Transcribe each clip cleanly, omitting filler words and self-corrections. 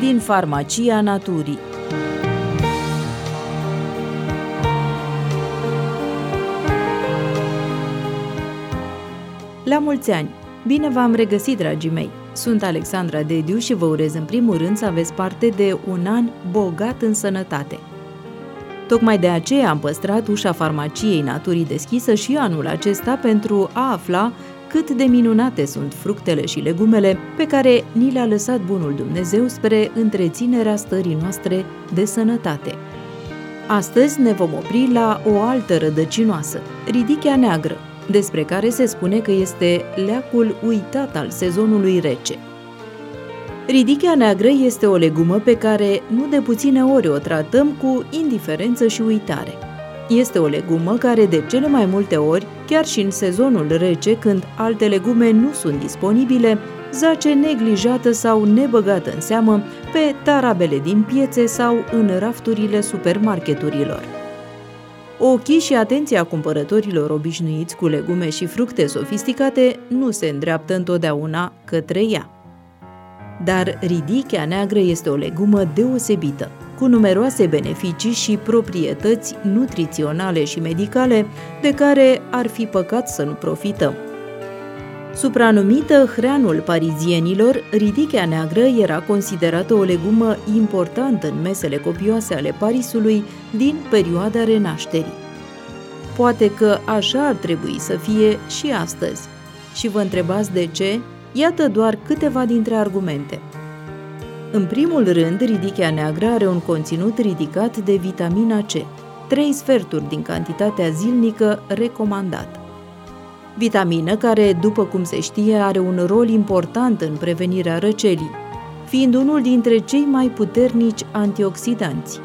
din Farmacia Naturii. La mulți ani! Bine v-am regăsit, dragii mei! Sunt Alexandra Dediu și vă urez în primul rând să aveți parte de un an bogat în sănătate. Tocmai de aceea am păstrat ușa Farmaciei Naturii deschisă și anul acesta pentru a afla cât de minunate sunt fructele și legumele pe care ni le-a lăsat bunul Dumnezeu spre întreținerea stării noastre de sănătate. Astăzi ne vom opri la o altă rădăcinoasă, ridichea neagră, despre care se spune că este leacul uitat al sezonului rece. Ridichea neagră este o legumă pe care nu de puține ori o tratăm cu indiferență și uitare. Este o legumă care de cele mai multe ori, chiar și în sezonul rece, când alte legume nu sunt disponibile, zace neglijată sau nebăgată în seamă pe tarabele din piețe sau în rafturile supermarketurilor. Ochii și atenția cumpărătorilor obișnuiți cu legume și fructe sofisticate nu se îndreaptă întotdeauna către ea. Dar ridichea neagră este o legumă deosebită, cu numeroase beneficii și proprietăți nutriționale și medicale de care ar fi păcat să nu profităm. Supranumită hreanul parizienilor, ridichea neagră era considerată o legumă importantă în mesele copioase ale Parisului din perioada Renașterii. Poate că așa ar trebui să fie și astăzi. Și vă întrebați de ce? Iată doar câteva dintre argumente. În primul rând, ridichea neagră are un conținut ridicat de vitamina C, 3 sferturi din cantitatea zilnică recomandată. Vitamină care, după cum se știe, are un rol important în prevenirea răcelii, fiind unul dintre cei mai puternici antioxidanți.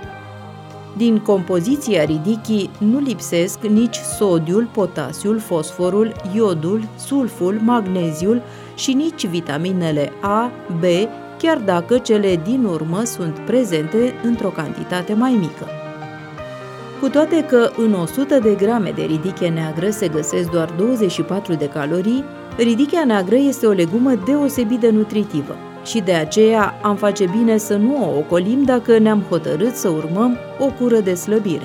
Din compoziția ridichii nu lipsesc nici sodiul, potasiul, fosforul, iodul, sulful, magneziul și nici vitaminele A, B, chiar dacă cele din urmă sunt prezente într-o cantitate mai mică. Cu toate că în 100 de grame de ridichie neagră se găsesc doar 24 de calorii, ridichea neagră este o legumă deosebit de nutritivă și de aceea am face bine să nu o ocolim dacă ne-am hotărât să urmăm o cură de slăbire.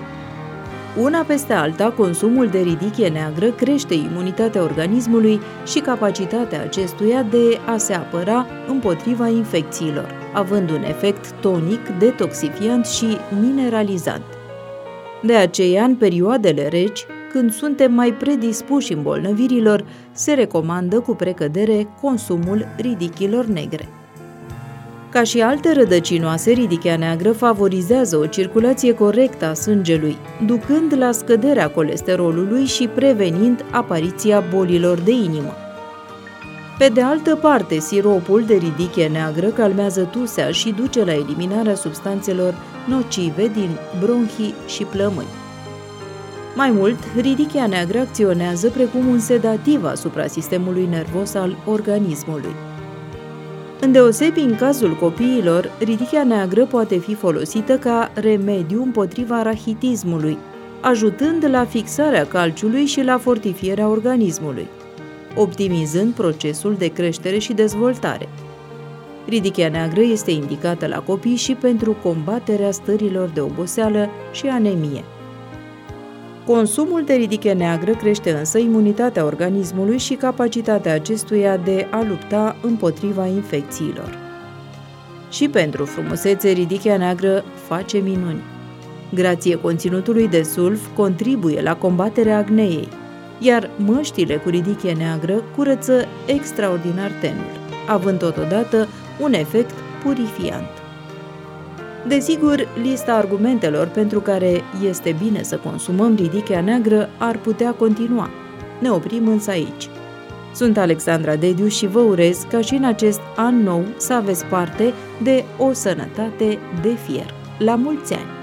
Una peste alta, consumul de ridichie neagră crește imunitatea organismului și capacitatea acestuia de a se apăra împotriva infecțiilor, având un efect tonic, detoxifiant și mineralizant. De aceea, în perioadele reci, când suntem mai predispuși îmbolnăvirilor, se recomandă cu precădere consumul ridichilor negre. Ca și alte rădăcinoase, ridichea neagră favorizează o circulație corectă a sângelui, ducând la scăderea colesterolului și prevenind apariția bolilor de inimă. Pe de altă parte, siropul de ridichie neagră calmează tusea și duce la eliminarea substanțelor nocive din bronhii și plămâni. Mai mult, ridichea neagră acționează precum un sedativ asupra sistemului nervos al organismului. Îndeosebi în cazul copiilor, ridichea neagră poate fi folosită ca remediu împotriva rahitismului, ajutând la fixarea calciului și la fortifierea organismului, optimizând procesul de creștere și dezvoltare. Ridichea neagră este indicată la copii și pentru combaterea stărilor de oboseală și anemie. Consumul de ridichie neagră crește însă imunitatea organismului și capacitatea acestuia de a lupta împotriva infecțiilor. Și pentru frumusețe, ridichea neagră face minuni. Grație conținutului de sulf, contribuie la combaterea acneei, iar măștile cu ridichie neagră curăță extraordinar tenul, având totodată un efect purifiant. Desigur, lista argumentelor pentru care este bine să consumăm ridichea neagră ar putea continua. Ne oprim însă aici. Sunt Alexandra Dediu și vă urez ca și în acest an nou să aveți parte de o sănătate de fier. La mulți ani!